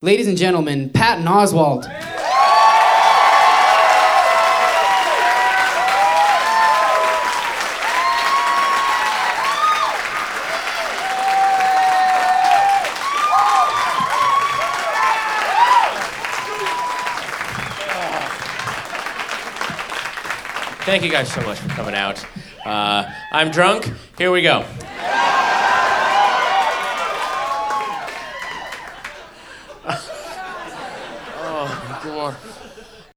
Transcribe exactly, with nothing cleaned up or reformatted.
Ladies and gentlemen, Patton Oswalt. Thank you guys so much for coming out. Uh, I'm drunk. Here we go. Oh, God.